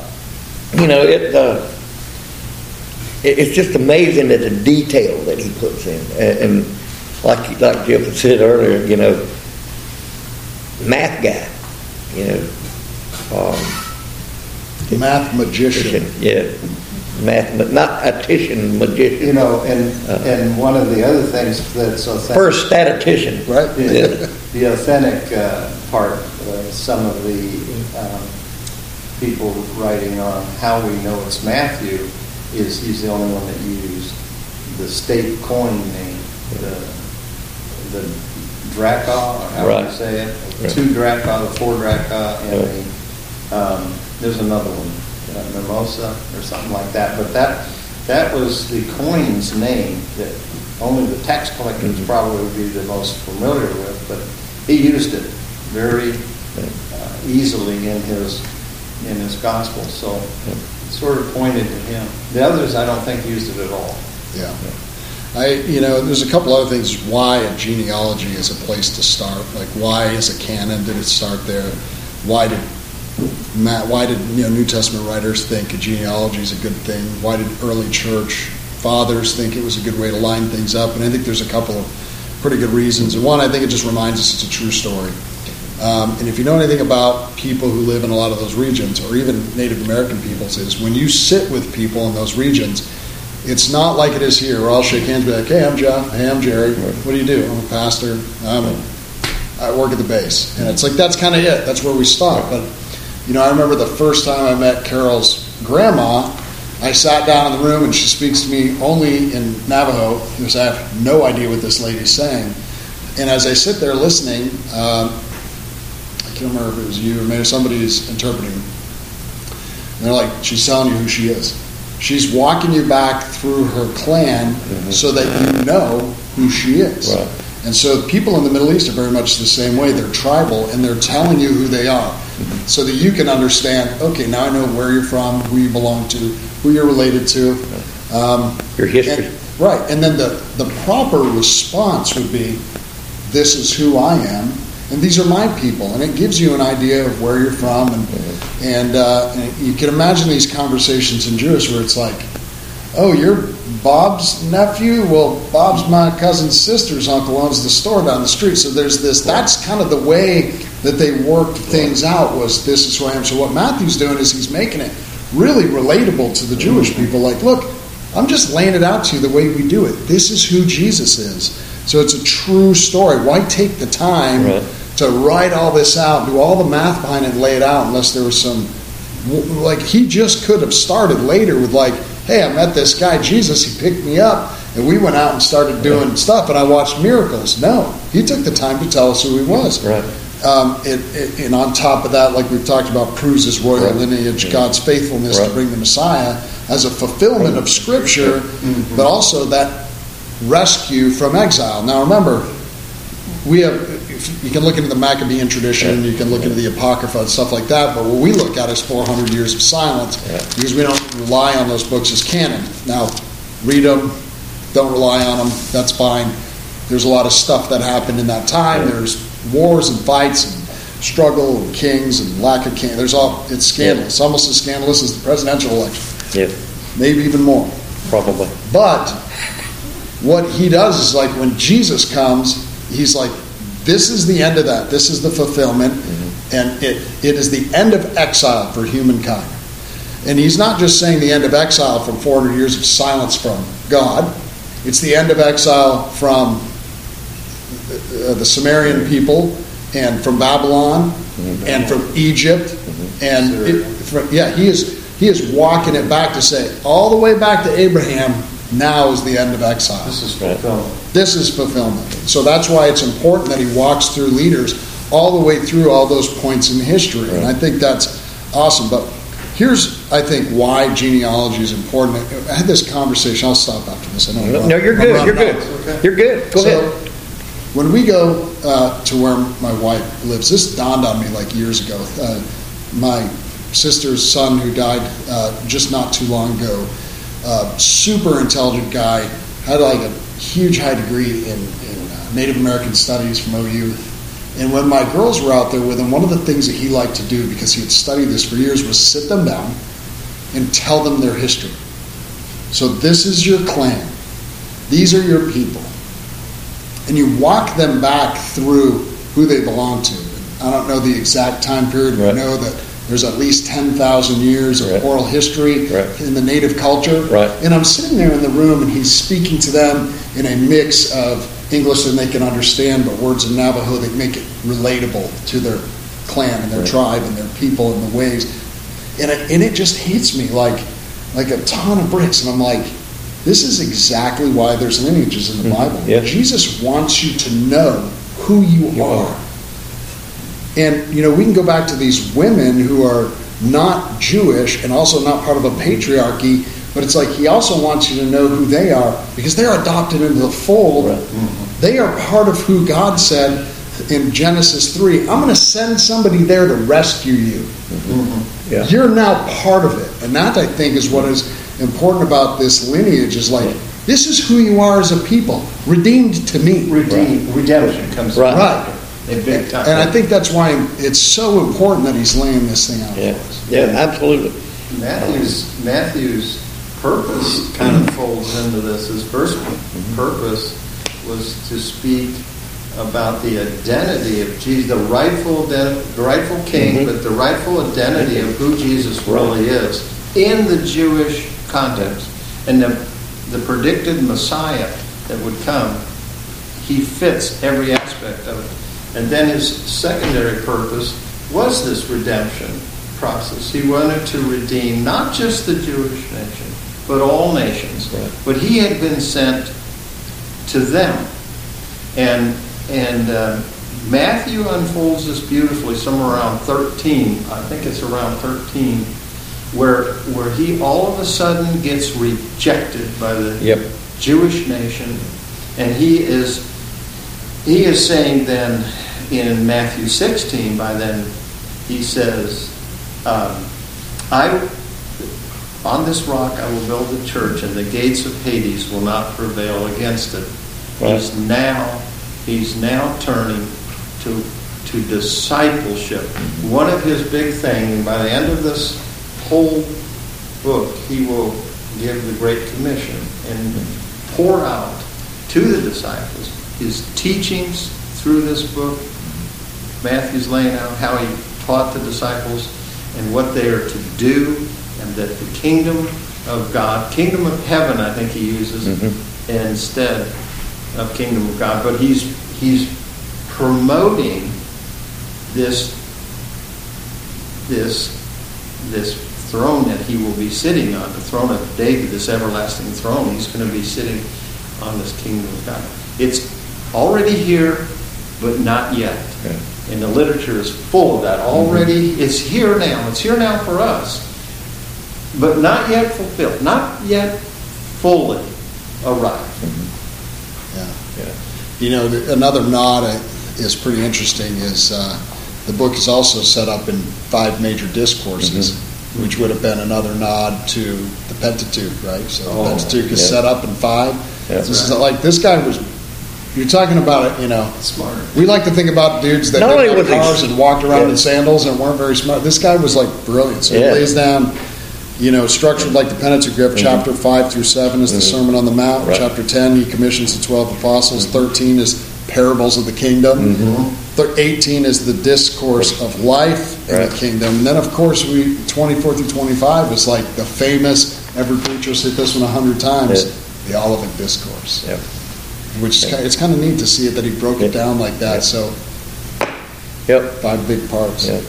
it's just amazing at the detail that he puts in. And like Jeff had said earlier, math guy, math magician. Mathematician, magician. And one of the other things that's authentic. First statistician. Right. The authentic part, some of the people writing on how we know it's Matthew, is he's the only one that used the state coin name, the drachma, or how do you say it? Right. 2 drachma, the 4 drachma, and there's another one, mimosa or something like that. But that was the coin's name that only the tax collectors probably would be the most familiar with. But he used it very easily in his gospel, so it sort of pointed to him. The others, I don't think, used it at all. Yeah. There's a couple other things why a genealogy is a place to start. Like, why is a canon? Did it start there? Why did New Testament writers think a genealogy is a good thing? Why did early church fathers think it was a good way to line things up? And I think there's a couple of pretty good reasons. And one, I think it just reminds us it's a true story. And if you know anything about people who live in a lot of those regions, or even Native American peoples, is when you sit with people in those regions, it's not like it is here, where I'll shake hands and be like, hey, I'm Jeff, hey, I'm Jerry, what do you do? I'm a pastor, I work at the base. And it's like, that's kind of it, that's where we stop. But, I remember the first time I met Carol's grandma, I sat down in the room and she speaks to me only in Navajo, because I have no idea what this lady's saying. And as I sit there listening, I can't remember if it was you or maybe somebody's interpreting. And they're like, she's telling you who she is. She's walking you back through her clan so that you know who she is. Right. And so people in the Middle East are very much the same way. They're tribal, and they're telling you who they are so that you can understand, okay, now I know where you're from, who you belong to, who you're related to. Your history. Right. And then the proper response would be, this is who I am, and these are my people. And it gives you an idea of where you're from. And you can imagine these conversations in Jewish where it's like, oh, you're Bob's nephew? Well, Bob's my cousin's sister's uncle, owns the store down the street. So there's this, that's kind of the way that they worked things out was, this is who I am. So what Matthew's doing is he's making it really relatable to the Jewish people. Like, look, I'm just laying it out to you the way we do it. This is who Jesus is. So it's a true story. Why take the time to write all this out, do all the math behind it and lay it out unless there was some, like, he just could have started later with like, hey, I met this guy, Jesus, he picked me up, and we went out and started doing stuff, and I watched miracles. No, he took the time to tell us who he was. Right. And on top of that, like we've talked about, proves his royal lineage, God's faithfulness to bring the Messiah as a fulfillment of Scripture, but also that rescue from exile. Now remember, we have, you can look into the Maccabean tradition, you can look into the Apocrypha and stuff like that, but what we look at is 400 years of silence, because we don't rely on those books as canon. Now, read them, don't rely on them, that's fine. There's a lot of stuff that happened in that time. There's wars and fights and struggle and kings and lack of king. It's scandalous. Almost as scandalous as the presidential election. Yeah. Maybe even more. Probably. But what he does is, like, when Jesus comes, he's like, this is the end of that. This is the fulfillment. And it is the end of exile for humankind. And he's not just saying the end of exile from 400 years of silence from God. It's the end of exile from the Sumerian people and from Babylon and from Egypt. And he is walking it back to say, all the way back to Abraham, now is the end of exile. This is fulfillment. This is fulfillment. So that's why it's important that he walks through leaders all the way through all those points in history. And I think that's awesome. But here's, I think, why genealogy is important. I had this conversation. I'll stop after this. No, you're good. You're good. Okay. You're good. Go ahead. When we go to where my wife lives, this dawned on me like years ago. My sister's son, who died just not too long ago, super intelligent guy, had like a huge high degree in Native American studies from OU. And when my girls were out there with him, one of the things that he liked to do, because he had studied this for years, was sit them down and tell them their history. So this is your clan. These are your people. And you walk them back through who they belong to. I don't know the exact time period. We know that there's at least 10,000 years of oral history in the native culture. And I'm sitting there in the room, and he's speaking to them in a mix of English that they can understand, but words in Navajo that make it relatable to their clan and their tribe and their people and the ways. And it just hits me like a ton of bricks. And I'm like, this is exactly why there's lineages in the Bible. Jesus wants you to know who you are. And, we can go back to these women who are not Jewish and also not part of a patriarchy, but it's like he also wants you to know who they are, because they're adopted into the fold. They are part of who God said in Genesis 3, I'm going to send somebody there to rescue you. You're now part of it. And that, I think, is what is important about this lineage, is like, this is who you are as a people, redeemed to me. Redemption comes right. Big time. And I think that's why it's so important that he's laying this thing out for us. Yeah, absolutely. Matthew's purpose kind of folds into this. His first purpose was to speak about the identity of Jesus, the rightful king, but the rightful identity of who Jesus really is in the Jewish context. And the predicted Messiah that would come, he fits every aspect of it. And then his secondary purpose was this redemption process. He wanted to redeem not just the Jewish nation, but all nations. But he had been sent to them. And Matthew unfolds this beautifully somewhere around 13. I think it's around 13, where he all of a sudden gets rejected by the Jewish nation. And he is saying then in Matthew 16, by then, he says, on this rock I will build a church, and the gates of Hades will not prevail against it. He's now turning to discipleship. One of his big things, and by the end of this whole book, he will give the Great Commission and pour out to the disciples his teachings through this book, Matthew's laying out how he taught the disciples and what they are to do, and that the kingdom of God, kingdom of heaven, I think he uses instead of kingdom of God. But he's promoting this throne that he will be sitting on, the throne of David, this everlasting throne. He's going to be sitting on this kingdom of God. It's already here, but not yet. Okay. And the literature is full of that. Already, it's here now. It's here now for us, but not yet fulfilled, not yet fully arrived. Yeah. You know, another nod is pretty interesting is the book is also set up in 5 major discourses, which would have been another nod to the Pentateuch, right? So the Pentateuch is set up in 5. This is like, this guy was, you're talking about it, you know. Smart. We like to think about dudes that didn't have cars and walked around in sandals and weren't very smart. This guy was like brilliant. So he lays down, you know, structured like the Pentateuch. You have chapter 5 through 7 is the Sermon on the Mount. Right. Chapter 10, he commissions the 12 apostles. 13 is parables of the kingdom. 18 is the discourse of life in the kingdom. And then, of course, 24 through 25 is like the famous, every preacher's hit this one 100 times, the Olivet Discourse. Yep. Which it's kind of neat to see it that he broke it down like that. So, 5 big parts. Go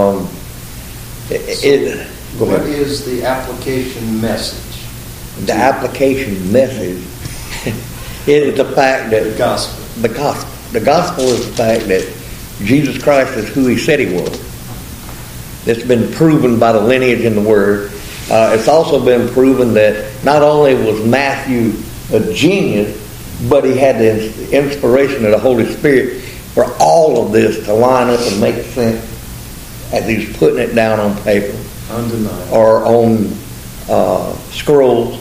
what ahead. is the application message? The application message is the fact that The gospel. The gospel is the fact that Jesus Christ is who he said he was. It's been proven by the lineage in the Word. It's also been proven that not only was Matthew a genius, but he had the inspiration of the Holy Spirit for all of this to line up and make sense as he's putting it down on paper. Undeniable. Or on scrolls.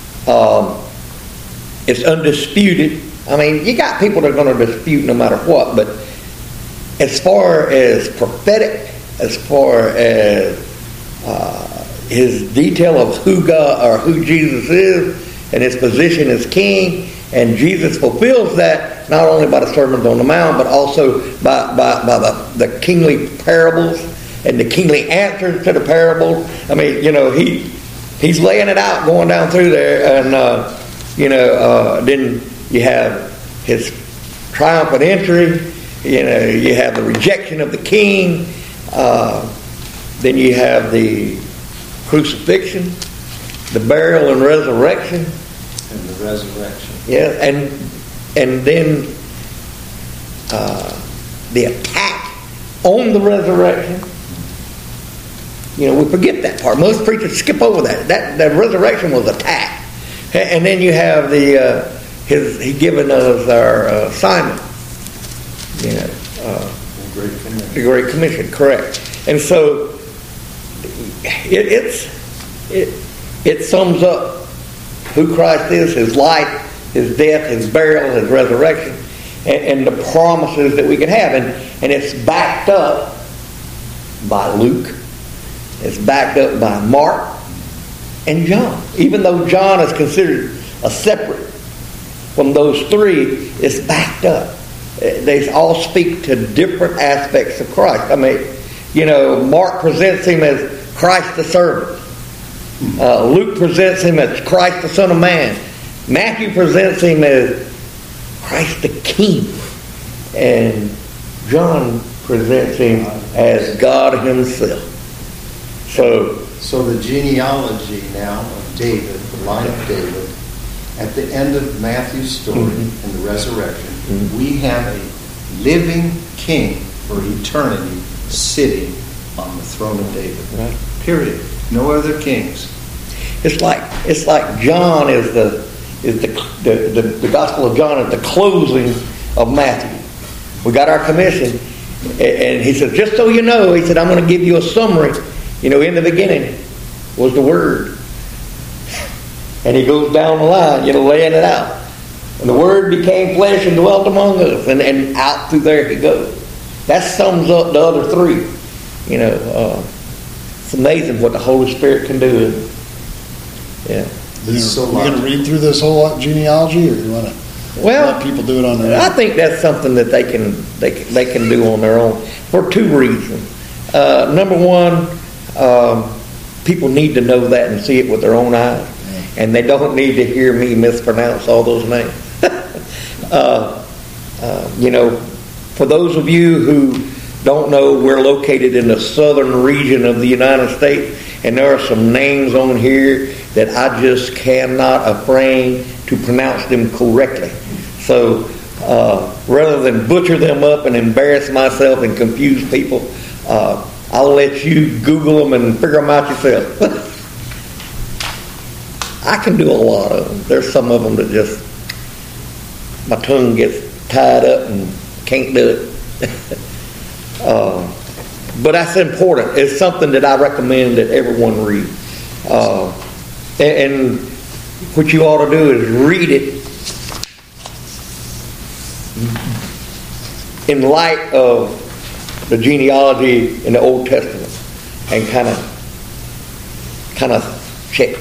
It's undisputed. I mean, you got people that are going to dispute no matter what, but as far as prophetic, as far as his detail of who God or who Jesus is and his position as king, and Jesus fulfills that not only by the Sermons on the Mount, but also by the kingly parables and the kingly answers to the parables. I mean, you know, he's laying it out going down through there, and then you have his triumphant entry. You know, you have the rejection of the king. Then you have the crucifixion, the burial and resurrection. And the resurrection. Yeah, and then the attack on the resurrection. You know, we forget that part. Most preachers skip over that. That resurrection was attacked. And then you have he given us our assignment. You know, the Great Commission, correct. And so it sums up who Christ is, his life, his death, his burial, his resurrection, and the promises that we can have. And it's backed up by Luke. It's backed up by Mark and John. Even though John is considered a separate from those three, it's backed up. They all speak to different aspects of Christ. I mean, you know, Mark presents him as Christ the servant. Luke presents him as Christ the Son of Man. Matthew presents him as Christ the King. And John presents him as God himself. So the genealogy now of David, the line of David, at the end of Matthew's story and the resurrection, we have a living king for eternity sitting on the throne of David. Right. Period. No other kings. It's like John is the Gospel of John is the closing of Matthew. We got our commission, and he said, just so you know, he said, I'm going to give you a summary. You know, in the beginning was the Word. And he goes down the line, you know, laying it out. And the Word became flesh and dwelt among us. And out through there he goes. That sums up the other three. You know, it's amazing what the Holy Spirit can do. Yeah. You're going to read through this whole genealogy, or you want to? Well, let people do it on their I own. think that's something that they can do on their own for two reasons. Number one, people need to know that and see it with their own eyes, and they don't need to hear me mispronounce all those names. For those of you who don't know, we're located in the southern region of the United States, and there are some names on here that I just cannot refrain to pronounce them correctly. So rather than butcher them up and embarrass myself and confuse people, I'll let you Google them and figure them out yourself. I can do a lot of them. There's some of them that just, my tongue gets tied up and can't do it. But that's important. It's something that I recommend that everyone read. And what you ought to do is read it in light of the genealogy in the Old Testament, and kind of check.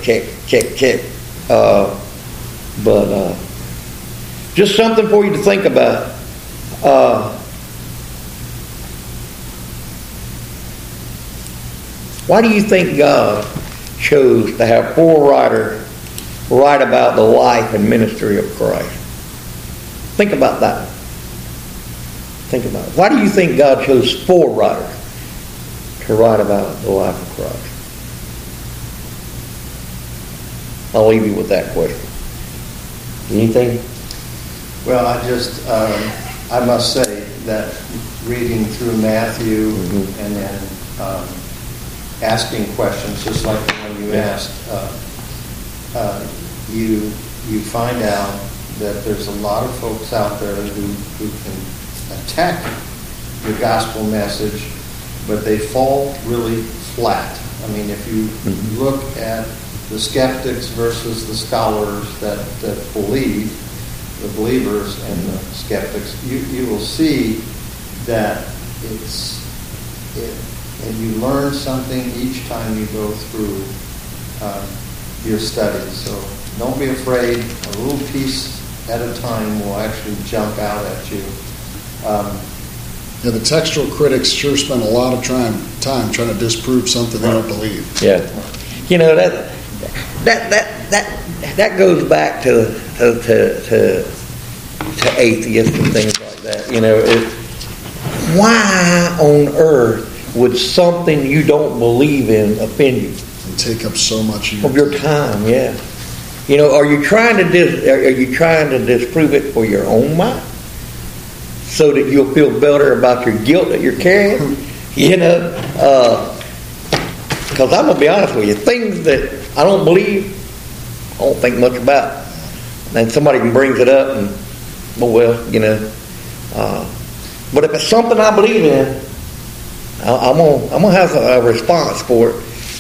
But just something for you to think about. Why do you think God chose to have 4 writers write about the life and ministry of Christ? Think about that. Think about it. Why do you think God chose 4 writers to write about the life of Christ? I'll leave you with that question. Anything? Well, I must say that reading through Matthew and then asking questions, just like the one you asked, you find out that there's a lot of folks out there who can attack the gospel message, but they fall really flat. I mean, if you look at the skeptics versus the scholars that believe, the believers and the skeptics, you will see that and you learn something each time you go through your studies. So don't be afraid. A little piece at a time will actually jump out at you. The textual critics sure spend a lot of time trying to disprove something they don't believe. Yeah, that goes back to atheists and things like that. Why on earth would something you don't believe in offend you? And take up so much of your time. Yeah. Are you trying to disprove it for your own mind, so that you'll feel better about your guilt that you're carrying? Because I'm gonna be honest with you, things that I don't believe, I don't think much about. And somebody brings it up, and but if it's something I believe in, I'm gonna have a response for it.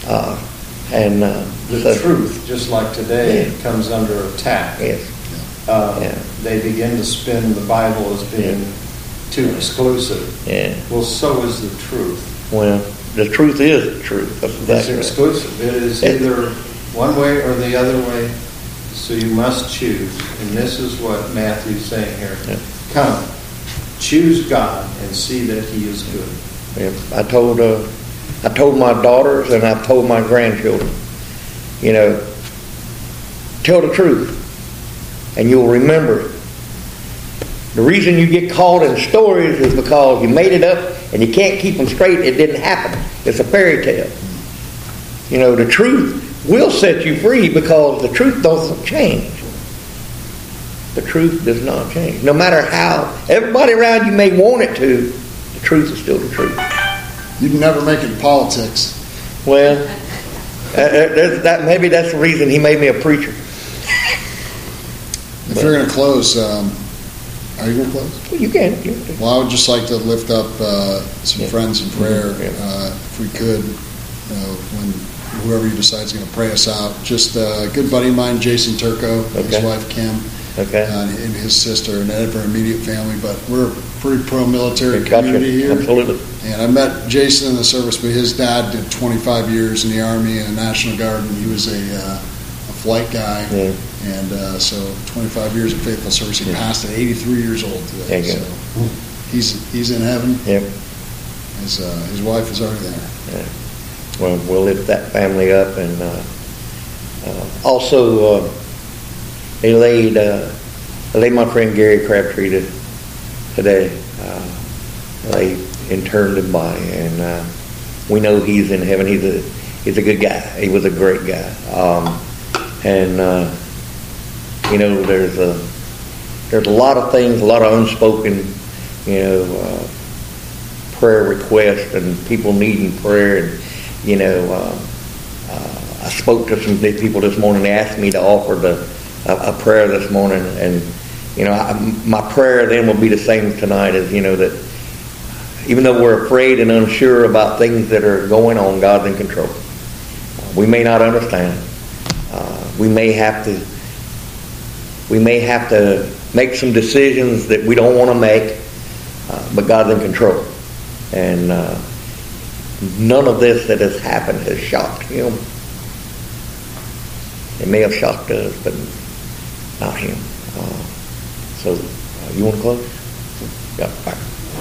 The truth, just like today, comes under attack. Yes. They begin to spin the Bible as being too exclusive. Yeah. Well, so is the truth. Well, the truth is the truth. It's exclusive. It is either one way or the other way. So you must choose. And this is what Matthew's saying here. Yeah. Come, choose God and see that He is good. Yeah. I told my daughters and I've told my grandchildren, tell the truth and you'll remember it. The reason you get caught in stories is because you made it up and you can't keep them straight. It didn't happen. It's a fairy tale. The truth will set you free because the truth doesn't change. The truth does not change. No matter how everybody around you may want it to, the truth is still the truth. You can never make it in politics. Well, maybe that's the reason He made me a preacher. If you're going to close, are you going to close? Well, you can. Well, I would just like to lift up some friends in prayer, if we could, when whoever you decide is going to pray us out. Just a good buddy of mine, Jason Turco, his wife Kim, and his sister, and ever immediate family. But we're a pretty pro-military community here. Absolutely. And I met Jason in the service, but his dad did 25 years in the Army and the National Guard, and he was a flight guy. Yeah. And so 25 years of faithful service. He passed at 83 years old today. There you go. So he's in heaven. Yep. His wife is already there. Yeah. Well, we'll lift that family up, and also they laid my friend Gary Crabtree today. They interned him by, and we know he's in heaven. He's a good guy. He was a great guy. There's a lot of things, a lot of unspoken, prayer requests and people needing prayer. And I spoke to some people this morning. They asked me to offer a prayer this morning, and my prayer then will be the same tonight. As that, even though we're afraid and unsure about things that are going on, God's in control. We may not understand. We may have to make some decisions that we don't want to make, but God's in control. And none of this that has happened has shocked Him. It may have shocked us, but not Him. So, you want to close? Yeah. Bye.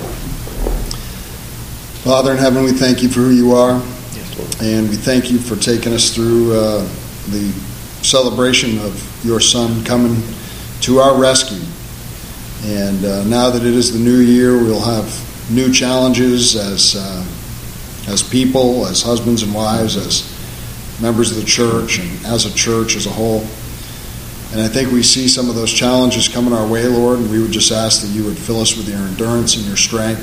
Father in heaven, we thank you for who you are. Yes, Lord. And we thank you for taking us through the celebration of your Son coming to our rescue. And now that it is the new year, we'll have new challenges as people, as husbands and wives, as members of the church, and as a church as a whole. And I think we see some of those challenges coming our way, Lord, and we would just ask that you would fill us with your endurance and your strength.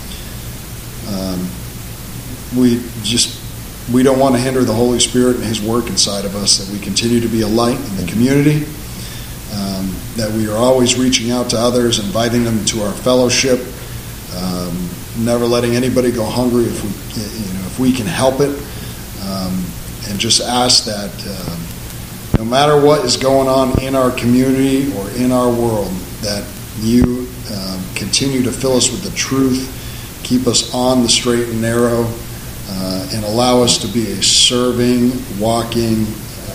We don't want to hinder the Holy Spirit and His work inside of us, that we continue to be a light in the community, that we are always reaching out to others, inviting them to our fellowship, never letting anybody go hungry if we can help it, and just ask that no matter what is going on in our community or in our world, that you continue to fill us with the truth, keep us on the straight and narrow, and allow us to be a serving, walking,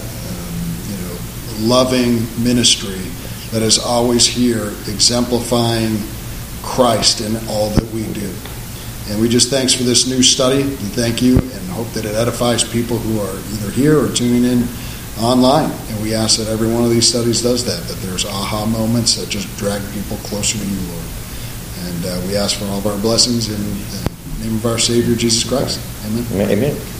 loving ministry that is always here exemplifying Christ in all that we do. And we just thanks for this new study. We thank you and hope that it edifies people who are either here or tuning in online. And we ask that every one of these studies does that there's aha moments that just drag people closer to you, Lord. And we ask for all of our blessings in the name of our Savior, Jesus Christ. Amen. Amen.